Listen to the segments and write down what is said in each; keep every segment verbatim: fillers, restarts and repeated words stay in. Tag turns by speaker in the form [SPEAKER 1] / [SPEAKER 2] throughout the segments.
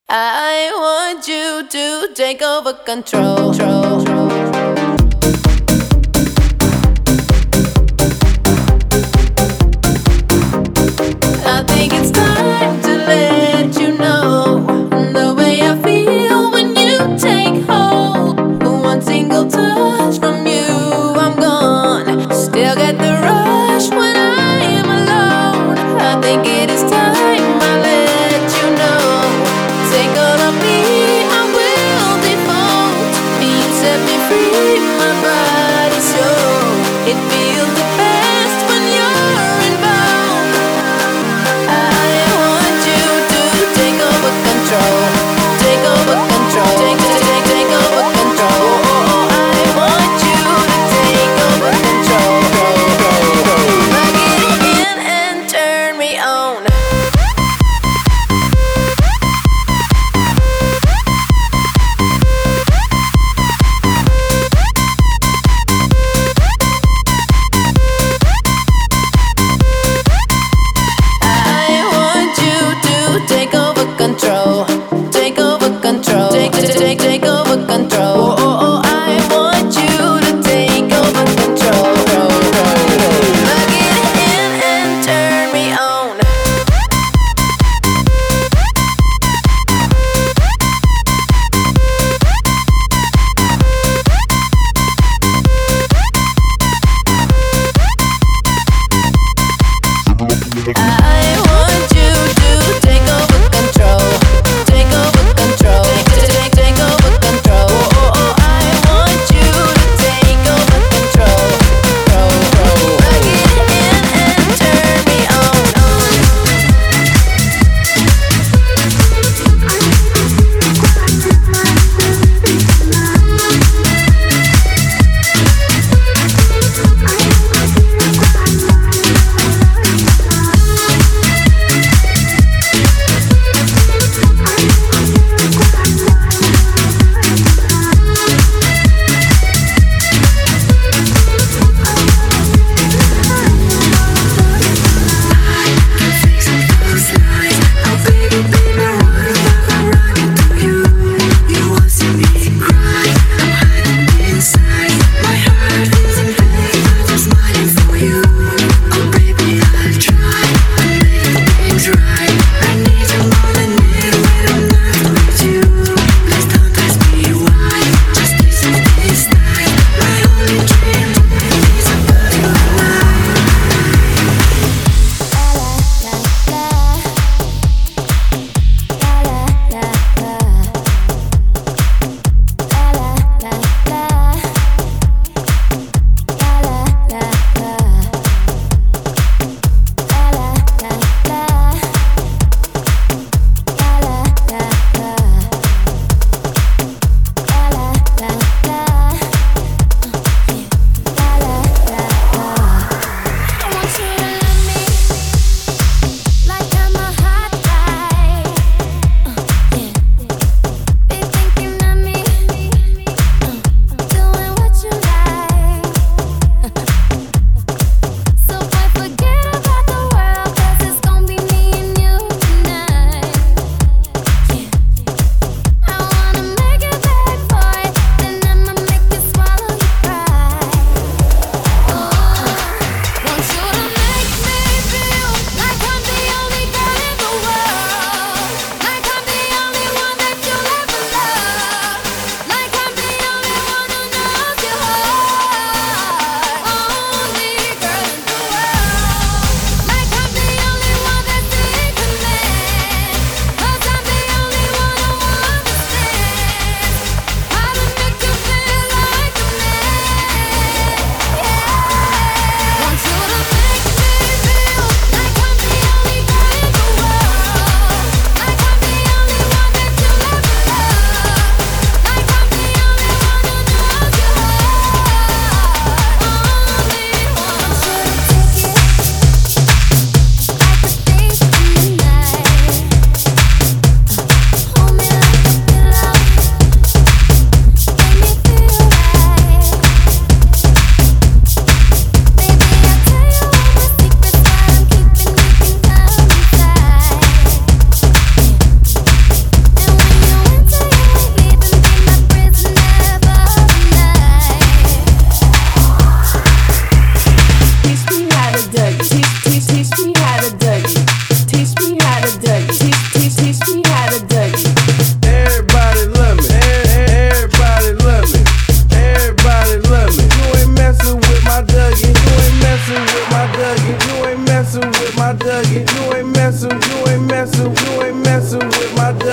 [SPEAKER 1] I want you to take over control. I think it's time to let you know the way I feel when you take hold. One single touch from you, I'm gone. Still get the rush when I am alone. I think it is time I let you know. Take all of me, I will default. You set me free.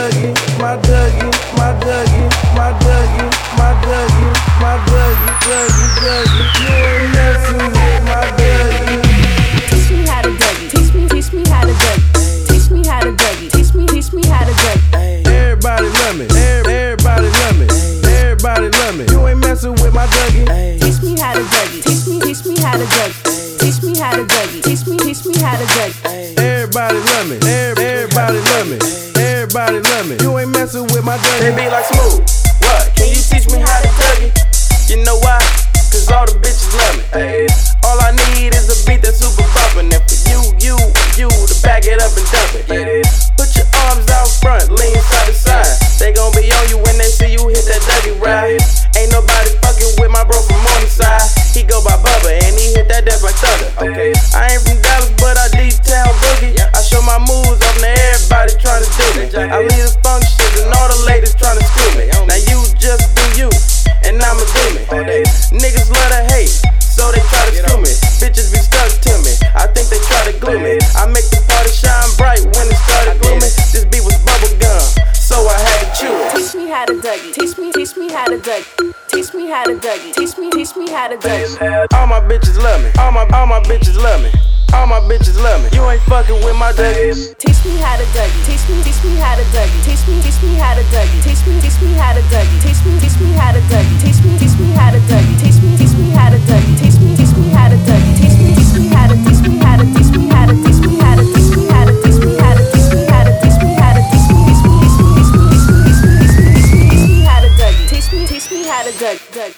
[SPEAKER 2] Dougie, my Dougie, my Dougie, my Dougie, my Dougie, my Dougie, Dougie, Dougie. You ain't messing with my Dougie.
[SPEAKER 1] Teach me how to Dougie. Teach me, teach me how to Dougie. Teach me how to Dougie. Teach me, teach me how to Dougie.
[SPEAKER 2] Everybody love me. Everybody love me. Everybody love me. You ain't messing with my Dougie.
[SPEAKER 1] Teach me how to Dougie. Teach me, teach me how to Dougie. Teach me how to Dougie. Teach me, teach me how to Dougie.
[SPEAKER 2] Everybody love me. Everybody love me. Everybody love me. You ain't messing with my Dougie.
[SPEAKER 3] They be like, Smooth, what? Can you teach me how to Dougie? You know why? Cause all the bitches love me. Ay. All I need is a beat that's super bumpin'. And for you, you, you to back it up and dump it. Yeah. Put your arms out front, lean side to side. They gon' be on you when they see you hit that Dougie ride. Ain't nobody fucking with my bro from Morningside. He go by Bubba and he hit that dance like thunder. Okay. I ain't from Dallas, but I D-Town boogie. I show my moves off to everybody tryna do me. I lead the function and all the ladies tryna screw me. Now you just do you, and I'ma do me. Niggas love to hate, so they try to screw me. Bitches be stuck to me, I think they try to glue me. I make the party shine bright when it started gloomy. This beat was bubble gum, so I had to chew it.
[SPEAKER 1] Teach me how to Dougie. Teach me, teach me how to Dougie. Teach me how to Dougie. Teach me, teach me how to Dougie.
[SPEAKER 3] All my bitches love me. All my, all my bitches love me. All my bitches love me. You ain't fucking with my Dougies.
[SPEAKER 1] Teach me how to Dougie. Teach me, teach me how to Dougie. Teach me, teach me how to Dougie. Teach me, teach me how to Dougie. Teach me, teach me how to Dougie. Teach me, teach me how to Dougie. Teach me, teach me how to Dougie. Teach me, teach me how to Dougie. Teach me, teach me how to teach me how to teach me how to teach me how to teach me how to teach me how to teach me how to teach me how to teach me teach me teach me teach me teach me teach me teach me teach me how to Dougie. Teach me, teach me how to Dougie.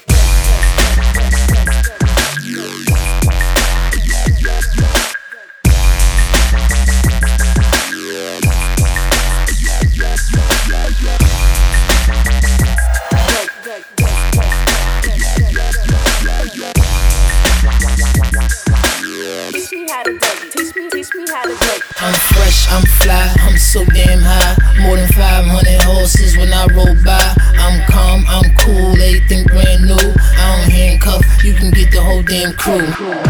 [SPEAKER 4] I'm fresh, I'm fly, I'm so damn high. More than five hundred horses when I roll by. I'm calm, I'm cool, everything brand new. I don't handcuff, you can get the whole damn crew.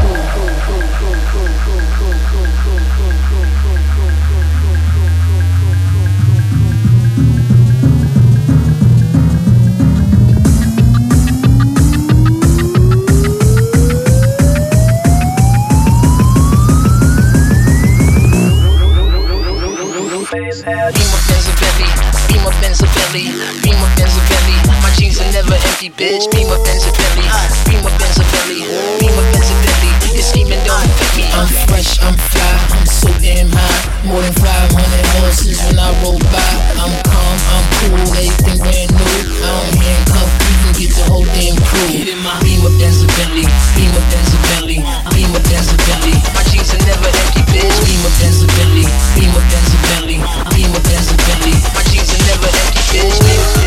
[SPEAKER 4] Beamer Benz a Bentley, Beamer Benz a Bentley, Beamer Benz a Bentley. My jeans are never empty, bitch. Beamer Benz a Bentley, Beamer Benz a Bentley, Beamer Benz a Bentley. Your scheming don't affect me. I'm fresh, I'm fly, I'm so damn high. More than five hundred horses when I roll by. I'm calm, I'm cool, everything brand new. I don't handcuff, you can get the whole damn crew. Beamer Benz a Bentley, Beamer Benz a Bentley, Beamer Benz a Bentley. My jeans are never empty, bitch. Beamer Benz a Bentley, Beamer Benz a Bentley, Beamer Benz a Bentley. My jeans are never empty, bitch.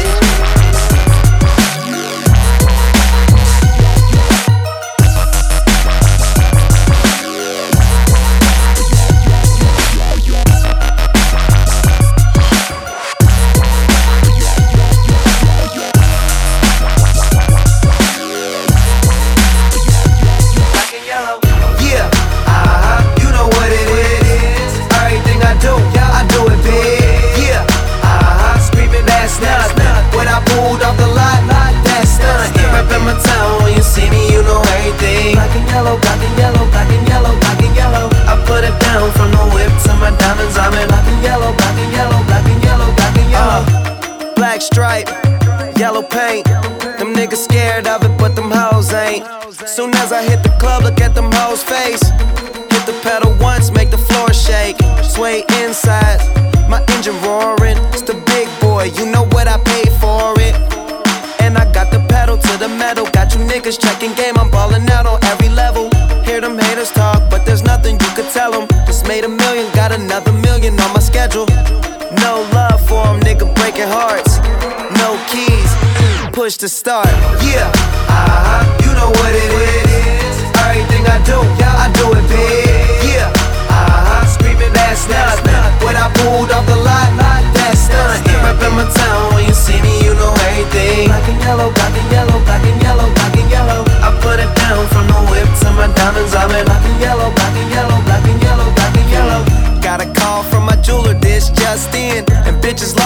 [SPEAKER 5] Soon as I hit the club, look at them hoes' face. Hit the pedal once, make the floor shake. Sway inside, my engine roaring. It's the big boy, you know what I paid for it. And I got the pedal to the metal. Got you niggas checking game, I'm ballin' out on every level. Hear them haters talk, but there's nothing you could tell them. Just made a million, got another million on my schedule. No love for them, nigga breaking hearts. No keys, push to start. Yeah, uh-huh, you know what it is. Everything I do, yeah, I do it big. Yeah, uh-huh, screaming that's nothing. When I pulled off the lot, that's nothing. Reppin' my town, when you see me, you know everything. Black and yellow, black and yellow, black and yellow, black and yellow. I put it down from the whip to my diamonds. I'm in black and yellow, black and yellow, black and yellow, black and yellow. Got a call from my jeweler, this just in. And bitches love me cause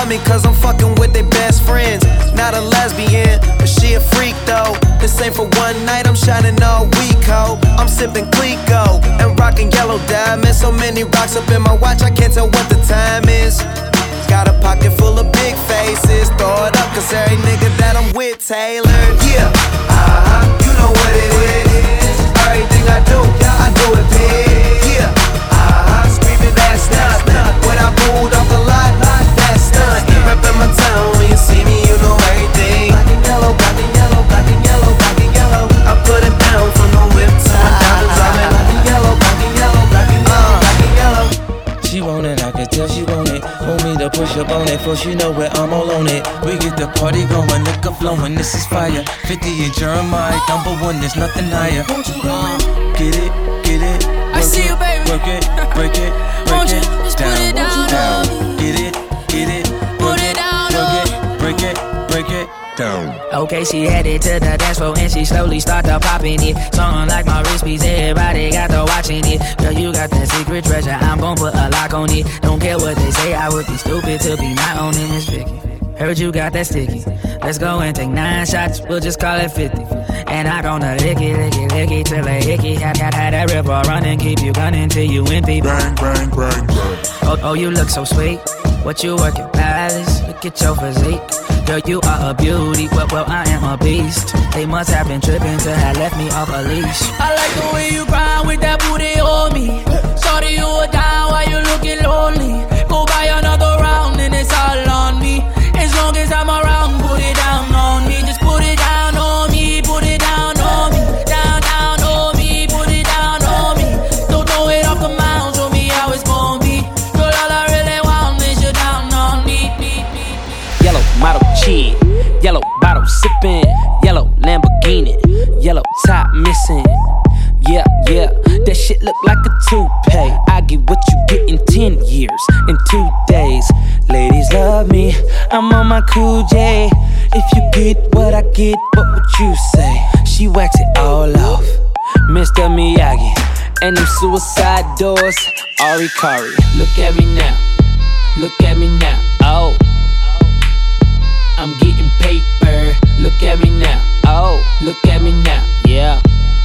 [SPEAKER 5] cause I'm fucking with their best friends. Not a lesbian, but she a freak though. This ain't for one night, I'm shining all week, ho. I'm sipping Clico and rocking yellow diamonds. So many rocks up in my watch, I can't tell what the time is. Got a pocket full of big faces, throw it up, cause every nigga that I'm with tailored. Yeah, uh-huh, you know what it is. Everything I do, I do it big. Yeah, uh-huh, screaming that stunt. When I pulled off the lot, that stunt. Reppin' my town, when you see me, you know everything. Black and yellow, black and yellow, black and yellow, black and yellow. I put it down from the whip to my diamonds. I'm in black and yellow, black and yellow, black and yellow, black and yellow.
[SPEAKER 6] She want it, I can tell she want it. Want me to push up on it, for she know where I'm all on it. We get the party going, liquor flowing, this is fire. fifty and Jeremiah, number one, there's nothing higher. Get it, get it,
[SPEAKER 1] I see you, baby.
[SPEAKER 6] Work it, break it, break it,
[SPEAKER 1] just put it down,
[SPEAKER 6] down.
[SPEAKER 1] down.
[SPEAKER 6] Get it, get it,
[SPEAKER 1] Put it down,
[SPEAKER 6] work it, break it, break it, down.
[SPEAKER 4] Okay, she headed to the dance floor and she slowly started popping it. Something like my wrist piece, everybody got to watching it. Girl, you got that secret treasure, I'm gon' put a lock on it. Don't care what they say, I would be stupid to be not owning this Vicky. Heard you got that sticky. Let's go and take nine shots, we'll just call it fifty. And I gonna lick it, lick it, lick it till it hickey. Had, had, had that river running, keep you gunning till you empty.
[SPEAKER 7] Bang, bang, bang, bang.
[SPEAKER 4] Oh, oh, you look so sweet. What you working, palace? Look at your physique. Girl, you are a beauty, well, well, I am a beast. They must have been tripping to have left me off a leash. I like the way you grind with that booty on me. Sorry you were down while you looking lonely. Go buy another round and it's all on me. As long as I'm around, put it down on me. Just put it down on me, put it down on me. Down, down on me, put it down on me. Don't throw it off the mound, show me how it's gon' be. Girl, all I really want is you down on me.
[SPEAKER 8] Yellow model cheat, yellow bottle sipping, yellow Lamborghini, yellow top missing. Yeah, yeah, that shit look like a toupee. I get what you get in ten years, in two days. Ladies love me, I'm on my cool J. If you get what I get, what would you say? She wax it all off, Mister Miyagi. And them suicide doors, Ari Kari. Look at me now, look at me now, oh. I'm getting paper, look at me now, oh. Look at me now, yeah.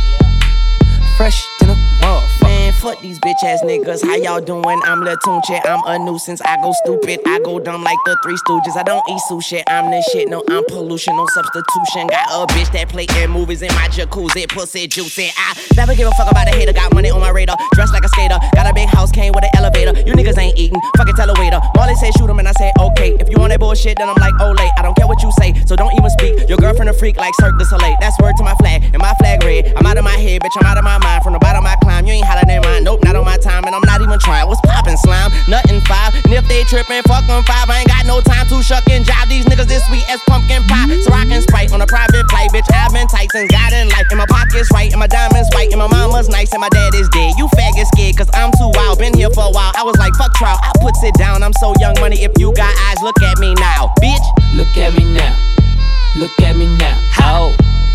[SPEAKER 8] Fresh to the motherfucker.
[SPEAKER 9] Man, fuck these bitch ass niggas. How y'all doing? I'm Lil Tunche. I'm a nuisance. I go stupid. I go dumb like the Three Stooges. I don't eat sushi. I'm the shit. No, I'm pollution. No substitution. Got a bitch that play in movies in my jacuzzi. Pussy juicy. I never give a fuck about a hater. Got money on my radar. Dressed like a skater. Got a big house. Came with an elevator. You niggas ain't eating. Fucking tell a waiter. Marley said shoot him and I said okay. If you on that bullshit, then I'm like oh late. I don't care what you say. So don't even speak. Your girlfriend a freak like Cirque du Soleil. That's word to my flag. And my flag red. I'm out of my head, bitch. I'm out of my mind. From the bottom of my climb. You ain't hollering in mine. Nope, not on my time. And I'm not even trying. What's poppin', slime? Nothing five. And if they trippin', fuck them five. I ain't got no time to shuck and jive. These niggas this sweet as pumpkin pie. So I can Sprite on a private flight. Bitch, I've been tight since God in life. And my pockets right. And my diamonds white. And my mama's nice. And my dad is dead. You faggot scared. Cause I'm too wild. Been here for a while. I was like, fuck trial. I puts it down. I'm so young money. If you got eyes, look at me now. Bitch.
[SPEAKER 8] Look at me now, look at me now, oh.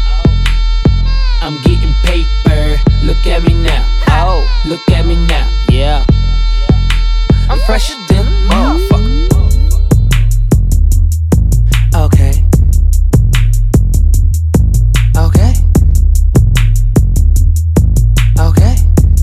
[SPEAKER 8] I'm getting paper, look at me now, oh. Look at me now, yeah. I'm fresher than a motherfucker. Okay. Okay. Okay.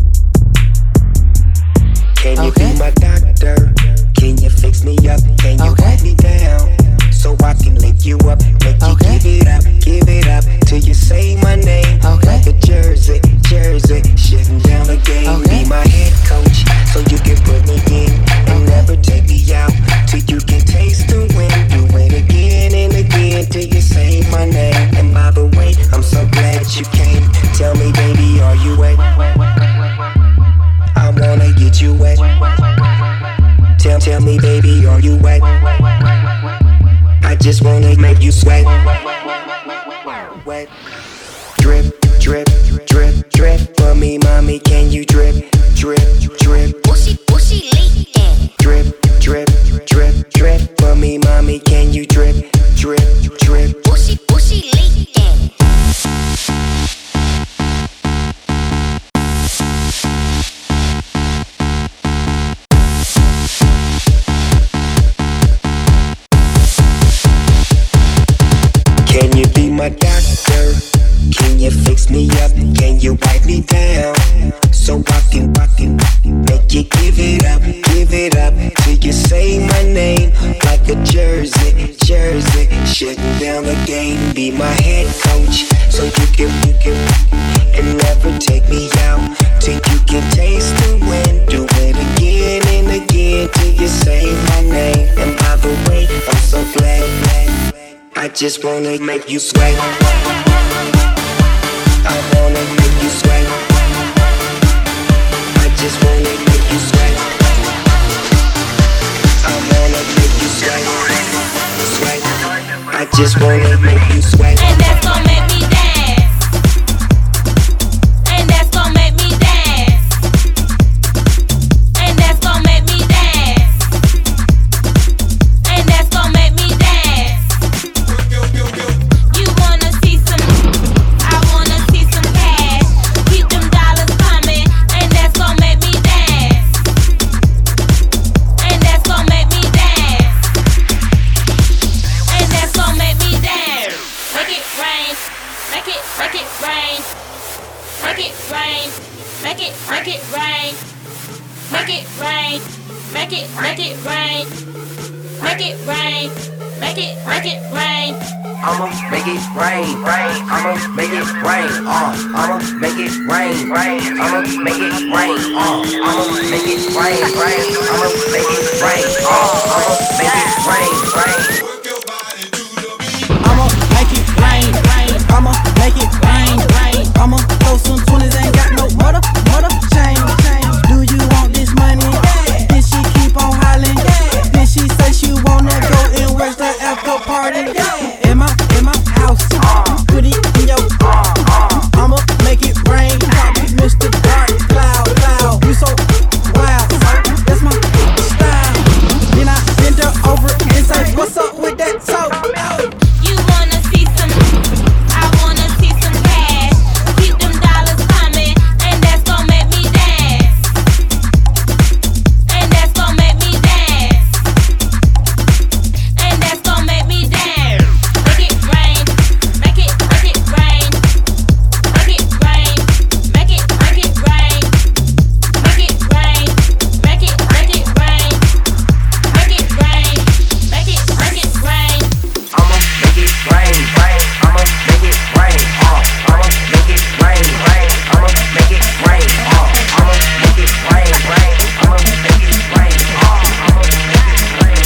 [SPEAKER 10] Can you
[SPEAKER 8] Okay.
[SPEAKER 10] be my doctor? Can you fix me up? Can you
[SPEAKER 8] Okay.
[SPEAKER 10] wipe me down? So I can lift you up, make you
[SPEAKER 8] Okay.
[SPEAKER 10] give it up, give it up till you say my name.
[SPEAKER 8] Okay.
[SPEAKER 10] Like a jersey, jersey, shutting down the game.
[SPEAKER 8] Okay.
[SPEAKER 10] Be my head coach, so you can put me in and never take me out till you can taste the win. Do it again and again till you say my name. And by the way, I'm so glad you came. Tell me, baby, are you wet? I wanna get you wet. Tell, tell me, baby, are you wet? I just wanna make you sweat. Wet. Drip, drip, drip, drip for me, mommy. Can you drip, drip, drip?
[SPEAKER 11] Bushy, bushy leaking.
[SPEAKER 10] Drip, drip, drip, drip for me, mommy. Can you drip, drip, drip?
[SPEAKER 11] Bushy, bushy leaking.
[SPEAKER 10] my doctor. Can you fix me up? Can you wipe me down? So I can, I can make you give it up, give it up till you say my name like a jersey, jersey. Shutting down the game, be my head coach, so you can, you can, and never take me out till you can taste the wind. Do it again and again till you say my name. And by the way, I'm so glad, I just wanna make you sweat. I wanna make you sweat. I just wanna make you sweat. I wanna make you sweat. Sweat. I just wanna make you sweat.
[SPEAKER 1] And that's gonna make me dance. And that's gonna make me dance. And that's gonna make me dance. And that's gonna make me dance. You wanna see some? I wanna see some cash. Keep them dollars coming. And that's gonna make me dance. And that's gonna make me dance. And that's gonna make me dance. Make it rain. Make it, make it rain. Make it rain. Make it, make it rain. Make it rain. Make it, make it rain. Make it rain. Make it, make it rain.
[SPEAKER 9] I'ma make it rain, rain. I'ma make it rain, uh. I'ma make it rain, rain. I'ma make it rain, uh. I'ma make it rain, rain. I'ma make it rain, uh. I'ma make it rain, rain.
[SPEAKER 7] I'ma make it rain, rain. I'ma make it rain, rain. I'ma throw some twenties, ain't got no mother, mother change, change. Do you want this money? Yeah. Then she keep on hollering. Yeah. Then she say she wanna go and watch the after party. Yeah. In my, in my house, put it in your. I'ma make it rain, Mister Dark Cloud, Cloud. You so wild, that's my style. Then I bend her over and say, what's up with that toe?
[SPEAKER 1] You wanna see some? I wanna see some cash. Keep them dollars coming, and that's gonna make me dance. And that's gonna make me dance. And that's gonna make me dance. Make it rain, make it, make it rain. Make it rain, make it, make it rain. Make it rain, make it, make it rain. Make it rain, make it, make it rain.
[SPEAKER 9] I'ma make it rain, rain. I'ma make it rain, uh. I'ma make it rain, rain. I'ma make it rain, uh. I'ma make it rain, rain. I'ma make it rain, uh. I'ma make it rain,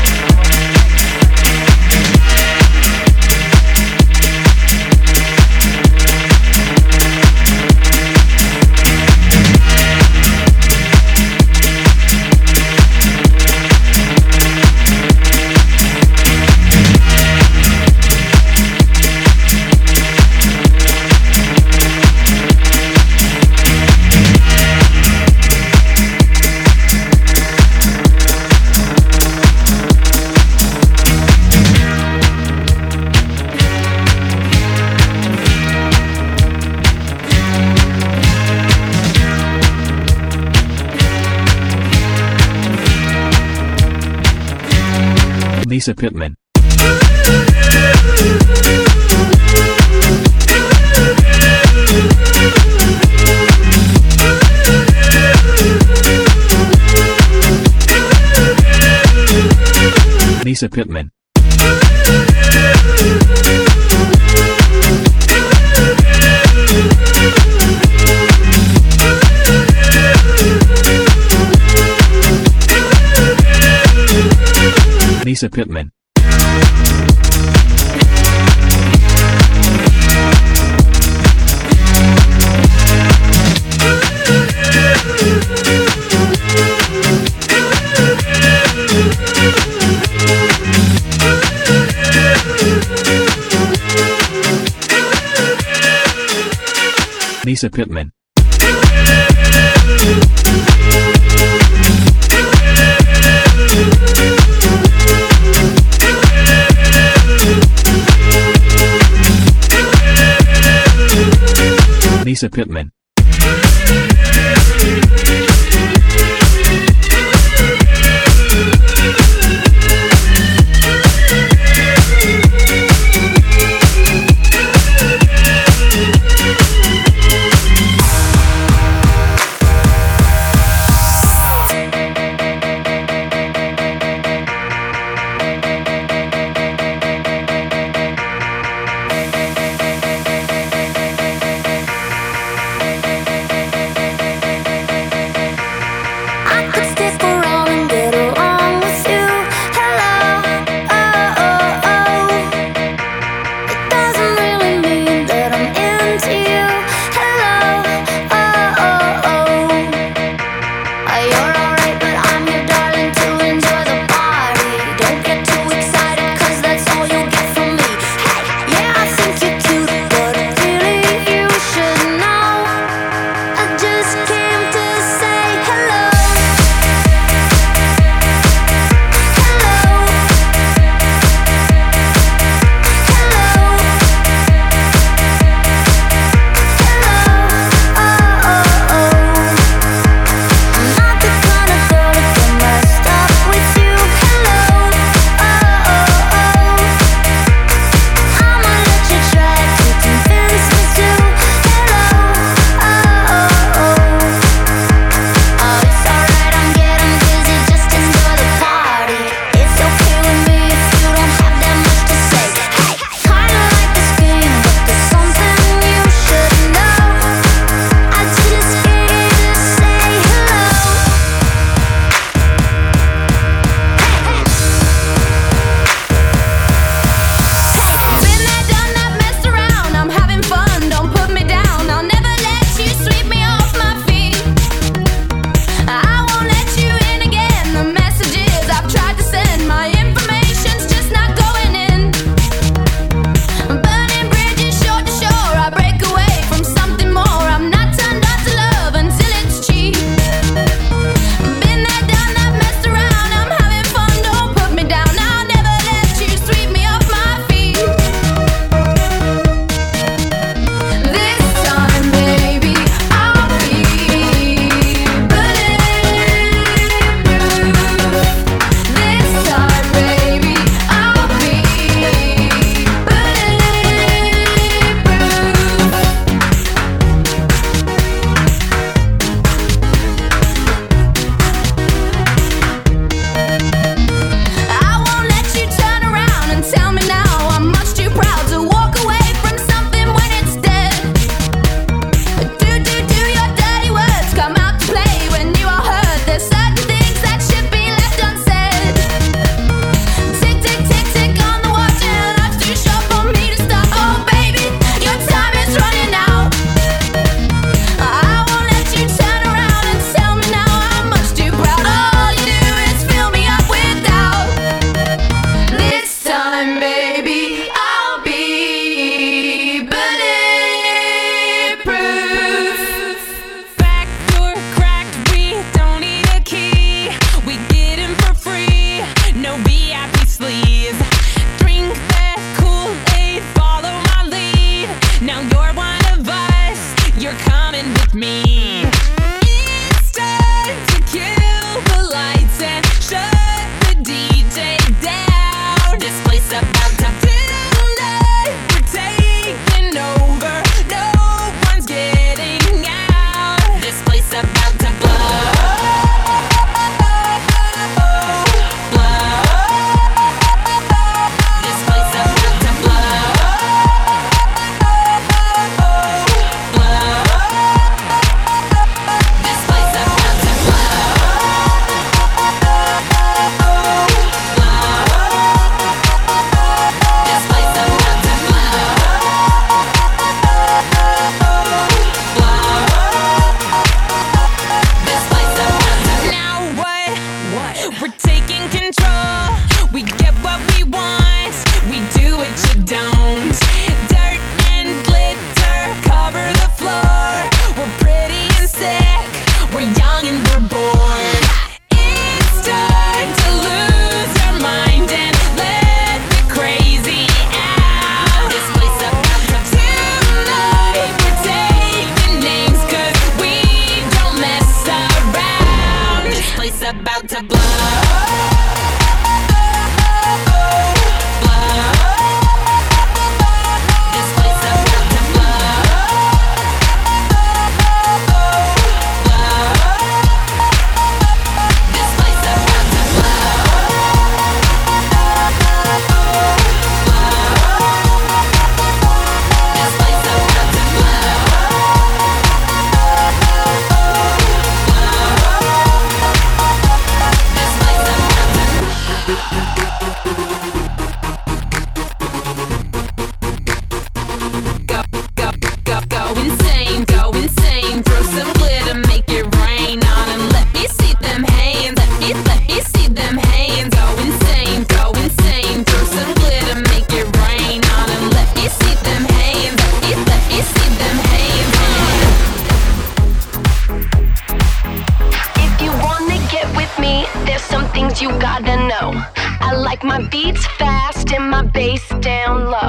[SPEAKER 12] Lisa Pittman. Lisa Pittman. Lisa Pittman. Lisa Pittman. Lisa Pittman.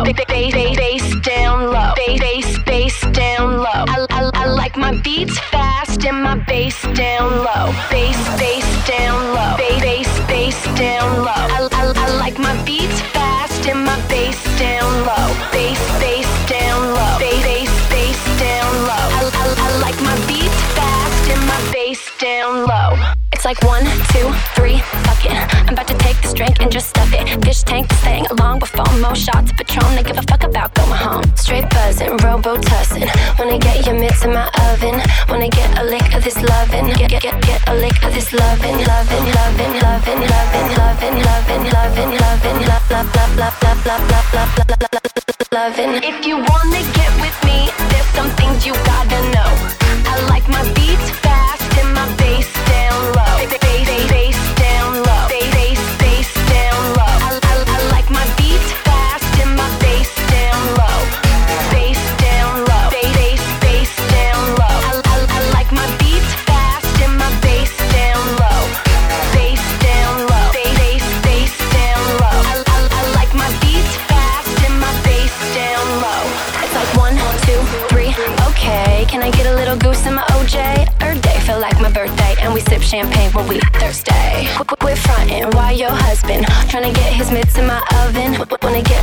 [SPEAKER 13] Bass, bass, bass down low. Bass, bass, bass down low. I, I, I like my beats fast and my bass down low. Bass, bass down low. Bass, bass, bass down low. I, I, I like my beats fast and my bass down low. Bass, bass down low. Bass, bass, bass down low. I, I, I like my beats fast and my bass down low. It's like one, two, three, fuck it. I'm about to take this drink and just stuff it. Fish tank this thing along with four more shots of Patron. They give a fuck about going home. Straight buzzing, robo-tussin'. Wanna get your mitts in my oven. Wanna get a lick of this lovin'. Get, get, get, get a lick of this lovin'. Lovin', lovin', lovin', lovin', lovin', lovin', lovin', lovin', love, love, love, love, love, love, love, love, love, love, lovin'. If you wanna get with me, there's some things you gotta know. I like my beats fast and my bass down low. Bass, bass, bass down low. Bass, bass, bass down low. I, I, I like my beats fast and my bass down low. Bass down low. Bass, bass, bass down low. I, I, I like my beats fast and my bass down low. Bass down low. Bass, bass, bass down low. I, I, I like my beats fast and my bass down low. It's like one, two, three. Okay, can I get a little goose in my O J? Earth day feel like my birthday, and we sip champagne when we thirsty. We're frontin' while your husband tryna get his mitts in my oven. Wanna get